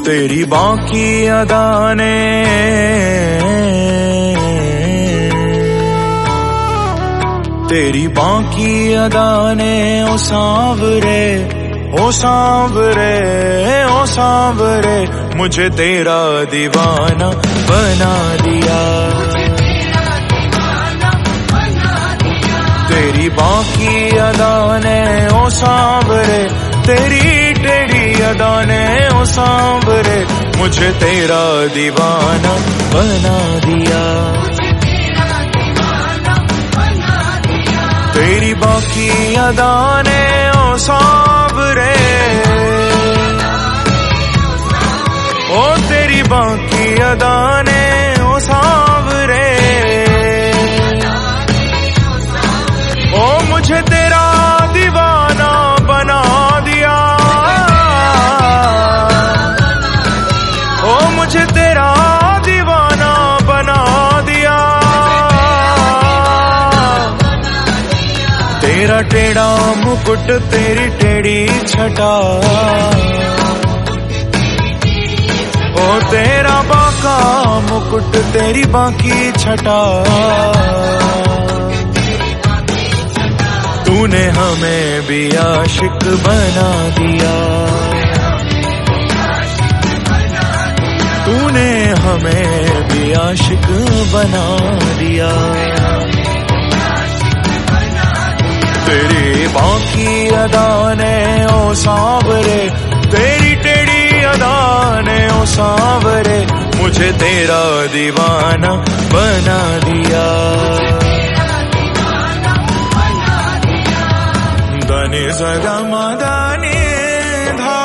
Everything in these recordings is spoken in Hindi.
तेरी बाकी अदाने तेरी बाकी अदाने ओ सांवरे ओ सांवरे ओ सांवरे मुझे तेरा दीवाना बना दिया। तेरी बाकी अदाने ओ सांवरे तेरी टेढ़ी अदाने ओ सांवरे मुझे तेरा दीवाना बना दिया। तेरी बाकी अदाने ओ सांवरे ओ तेरी बाकी अदाने ओ सांवरे ओ मुझे तेरा दीवाना बना दिया। ओ मुझे तेरा दीवाना बना दिया। तेरा टेढ़ा मुकुट तेरी टेढ़ी छटा ओ तेरा बाका मुकुट तेरी बाकी छटा तूने हमें भी आशिक बना दिया। तूने हमें भी आशिक बना दिया। तेरी बाकी अदाने ओ सांवरे तेरी टेढ़ी अदाने ओ सांवरे मुझे तेरा दीवाना बना दिया। दनि सदा मदानी धा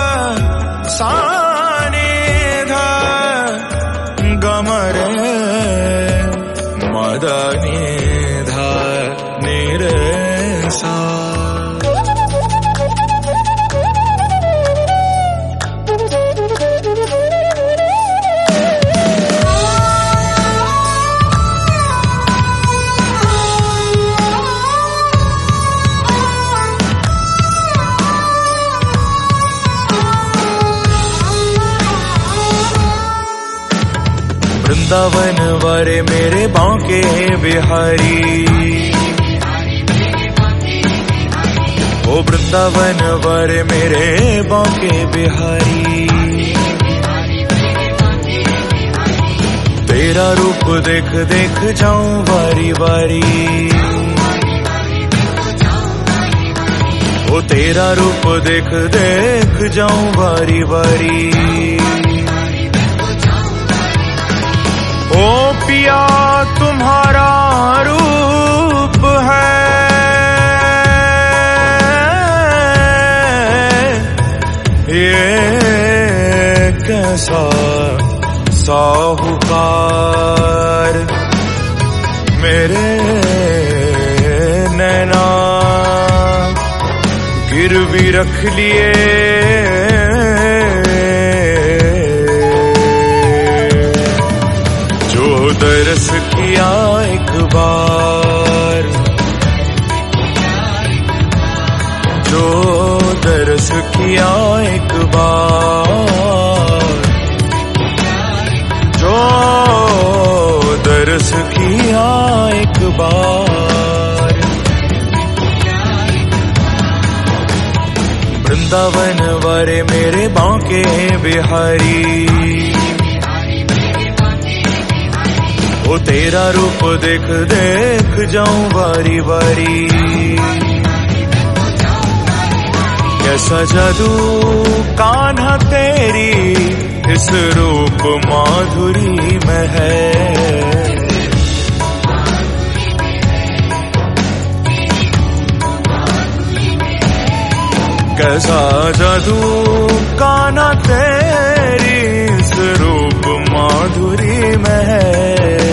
सानी धा गमरे मदानी धा निरे सा। वृंदावन वारे मेरे बांके बिहारी ओ वृंदावन वारे मेरे बांके बिहारी तेरा रूप देख देख जाऊं वारी वारी ओ तेरा रूप देख देख जाऊं वारी वारी। ओ पिया तुम्हारा रूप है ये कैसा साहूकार मेरे नैना गिरवी रख लिए। दरस किया एक बार जो दरस किया एक बार जो दरस किया एक बार। वृंदावन वारे मेरे बांके बिहारी ओ तेरा रूप देख देख जाऊं वारी वारी। कैसा जादू कान्हा तेरी इस रूप माधुरी में है। कैसा जादू कान्हा तेरी इस रूप माधुरी में है।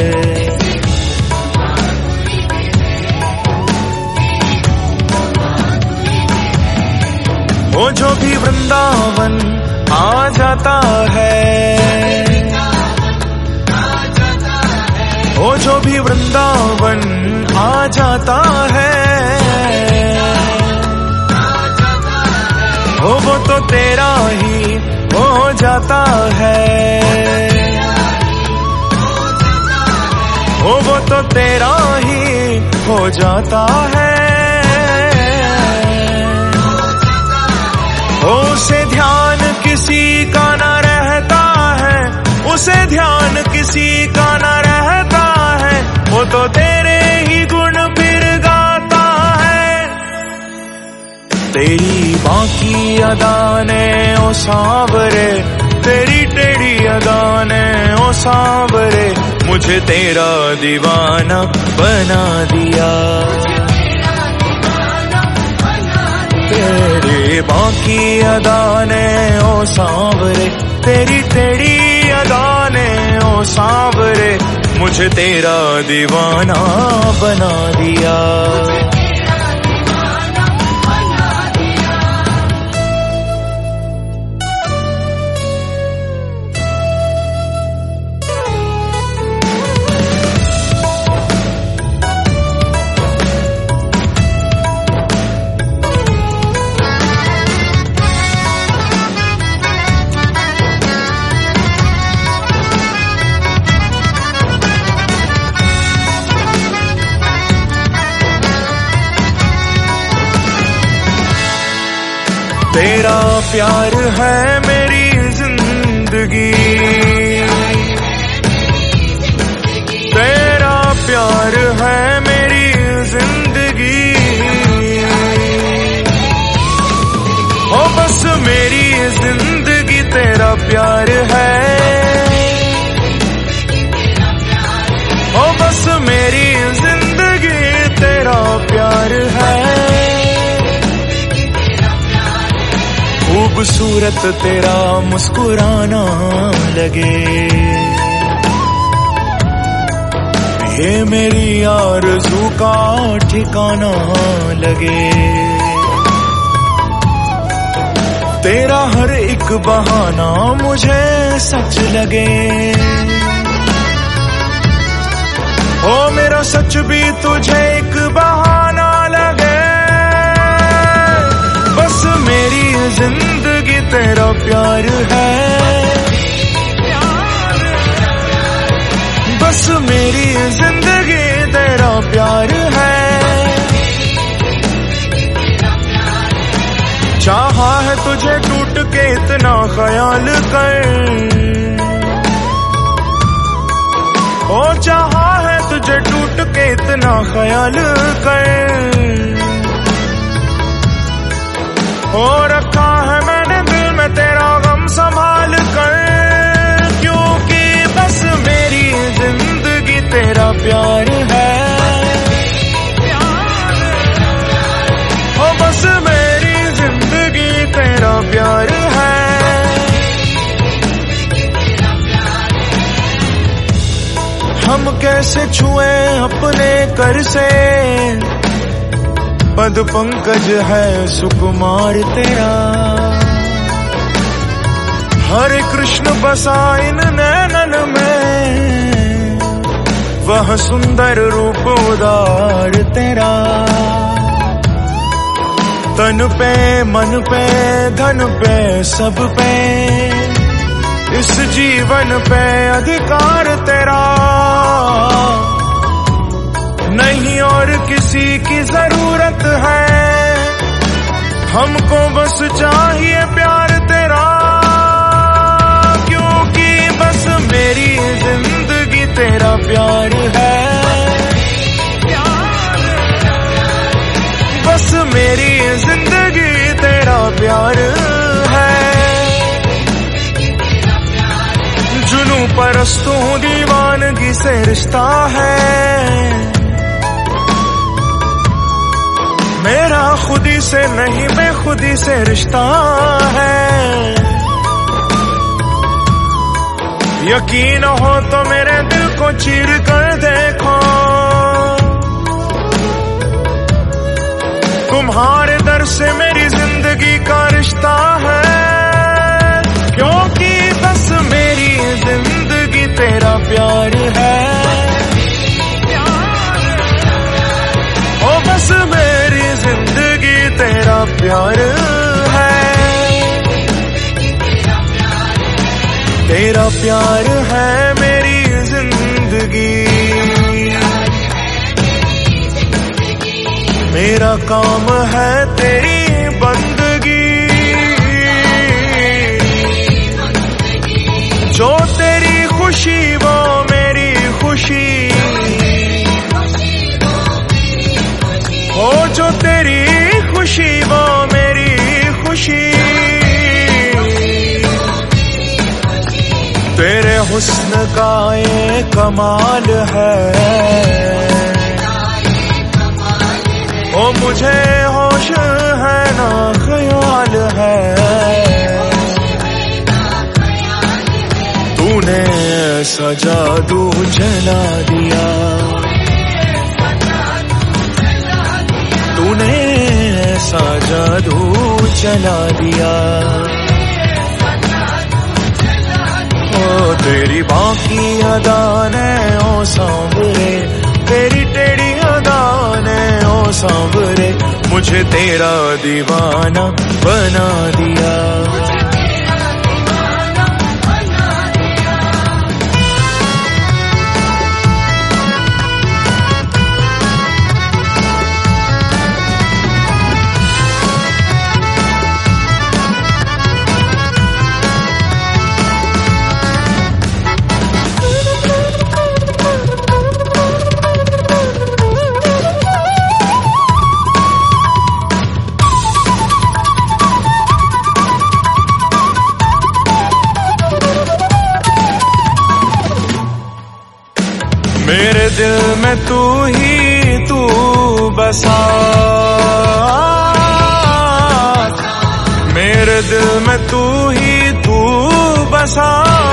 वो जो भी वृंदावन आ जाता है वो जो भी वृंदावन आ जाता है वो तो तेरा ही वो हो जाता है, वो तो तेरा ही हो जाता है। उसे ध्यान किसी का न रहता है, उसे ध्यान किसी का न रहता है, वो तो तेरे ही गुण फिर गाता है। तेरी बाकी अदाने ओ सांवरे, तेरी टेढ़ी अदाने ओ सांवरे, मुझे तेरा दीवाना बना दिया। तेरे बाकी अदाने ओ सांवरे, तेरी टेढ़ी अदाने ओ सांवरे, मुझे तेरा दीवाना बना दिया। तेरा प्यार है मेरी जिंदगी, तेरा प्यार है मेरी जिंदगी, ओ बस मेरी जिंदगी तेरा प्यार है, ओ बस मेरी जिंदगी तेरा प्यार है। खूबसूरत तेरा मुस्कुराना लगे, ये मेरी आरज़ू का ठिकाना लगे। तेरा हर एक बहाना मुझे सच लगे, ओ मेरा सच भी तुझे एक बहाना लगे। बस मेरी जिंदगी तेरा प्यार है, बस मेरी जिंदगी तेरा प्यार है। चाहा है तुझे टूट के इतना ख्याल कर, ओ चाहा है तुझे टूट के इतना ख्याल कर। हो रखा है मैंने दिल में तेरा गम संभाल कर, क्योंकि बस मेरी जिंदगी तेरा प्यार है, ओ बस मेरी जिंदगी तेरा प्यार है। हम कैसे छुए अपने कर से, पद पंकज है सुकुमार तेरा। हरे कृष्ण बसा इन नैनन में, वह सुंदर रूप उदार तेरा। तन पे मन पे धन पे सब पे, इस जीवन पे अधिकार तेरा। नहीं और किसी की जरूरत है, हमको बस चाहिए प्यार तेरा, क्योंकि बस मेरी जिंदगी तेरा प्यार है, बस मेरी जिंदगी तेरा प्यार है। जुनूं परस्त हूँ दीवानगी से रिश्ता है मेरा, खुदी से नहीं मैं खुदी से रिश्ता है। यकीन हो तो मेरे दिल को चीर कर देखो, तुम्हारे दर से मेरी जिंदगी का रिश्ता है, क्योंकि बस मेरी जिंदगी तेरा प्यार है, ओ बस मेरी जिंदगी तेरा प्यार है। प्यार है मेरी जिंदगी, मेरा काम है तेरी बंदगी। जो तेरी खुशी वो मेरी खुशी, हो जो तेरी खुशी वो मेरी खुशी। तेरे हुस्न का ये कमाल है, ओ मुझे होश है ना ख्याल है। तूने ऐसा जादू चला दिया, तूने ऐसा जादू चला दिया। ओ तेरी बाकी अदा ने ओ सांवरे, तेरी टेढ़ी अदा ने ओ सांवरे, मुझे तेरा दीवाना बना दिया। मेरे दिल में तू ही तू बसा, मेरे दिल में तू ही तू बसा।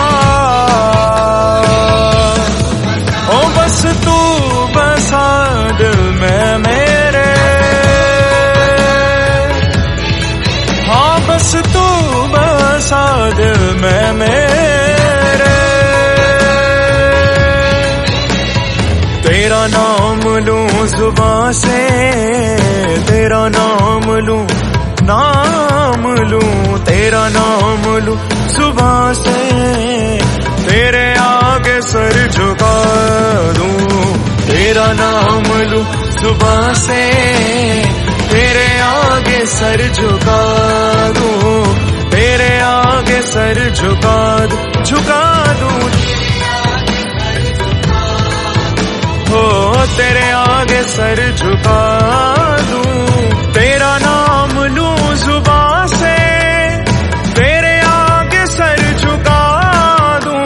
ओ बस तू बसा दिल में मेरे, हाँ बस तू बसा दिल में मेरे। तेरा नाम लूं जुबां से, तेरा नाम लूं, नाम लूं, तेरा नाम लूं जुबां से। तेरे आगे सर झुका दूं, तेरा नाम लूं जुबां से। तेरे आगे सर झुका दूं, तेरे आगे सर झुका दूं, झुका दूं। हो तेरे आगे सर झुका दूं, तेरा नाम लूं जुबां से। तेरे आगे सर झुका दूं,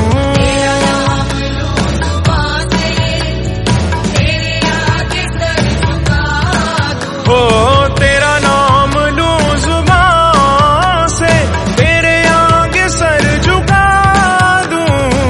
हो तेरा नाम लूं जुबां से। तेरे आगे सर झुका दूं,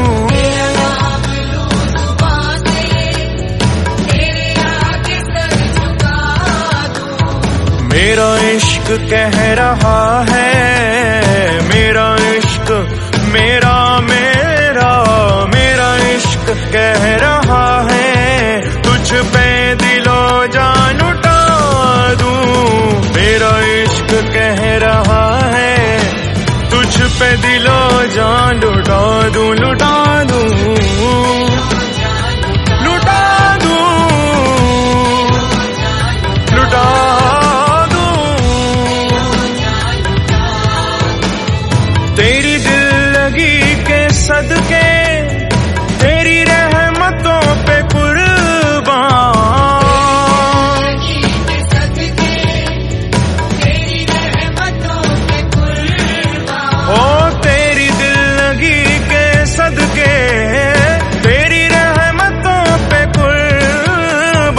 मेरा इश्क कह रहा है, मेरा इश्क मेरा मेरा, मेरा इश्क कह रहा है। तुझ पे दिलो जान उठा दूं, मेरा इश्क कह रहा है। तुझ पे दिलो जान लुटा दूं, लुटा दूं, लुटा दूं, लुटा। तेरी दिल लगी के सदके, तेरी रहमतों पे कुर्बान। ओ तेरी दिल लगी के सदके, तेरी रहमतों पे कुर्बान।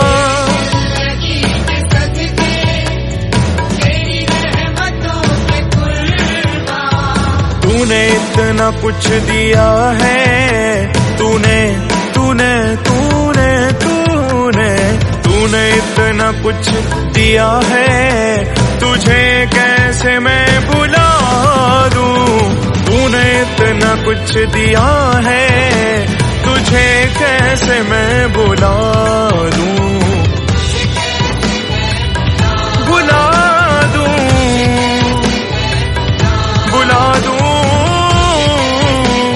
तूने इतना कुछ दिया है, तूने तूने तूने तूने तूने इतना कुछ दिया है। तुझे कैसे मैं भुला दूं, तूने इतना कुछ दिया है। तुझे कैसे मैं भुला दूं, भुला दूं, भुला दूं।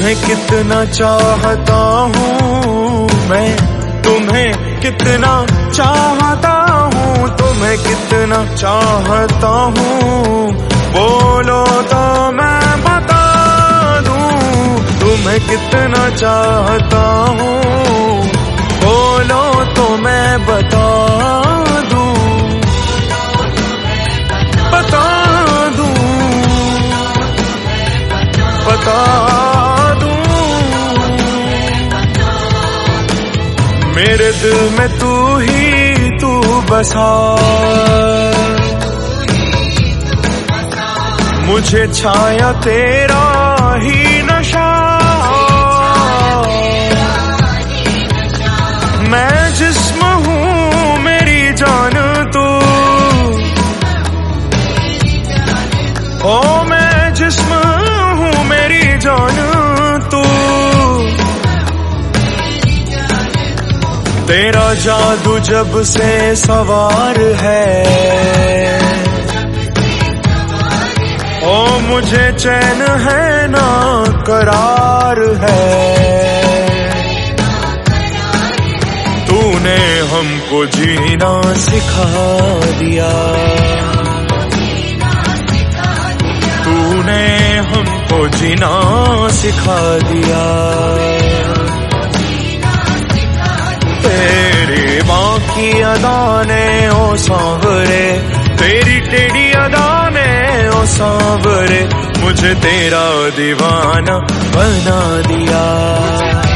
तुम्हें कितना चाहता हूँ मैं, तुम्हें कितना चाहता हूँ, तुम्हें कितना चाहता हूँ, बोलो तो मैं बता दूँ। तुम्हें कितना चाहता हूँ, बोलो तो मैं बता दूँ, बता दूँ, बता दूँ। मेरे दिल में तू ही तू बसा, मुझे छाया तेरा ही नशा। मैं जिस्म हूँ मेरी जान तू, ओ मैं जिस्म हूँ मेरी जान तू। तेरा जादू जब से सवार है, ओ मुझे चैन है ना करार है। तूने हमको जीना सिखा दिया, तूने हमको जीना सिखा दिया। तेरी माँ की अदा ने ओ सांवरे, तेरी टेढ़ी अदा ने ओ सांवरे, मुझे तेरा दीवाना बना दिया।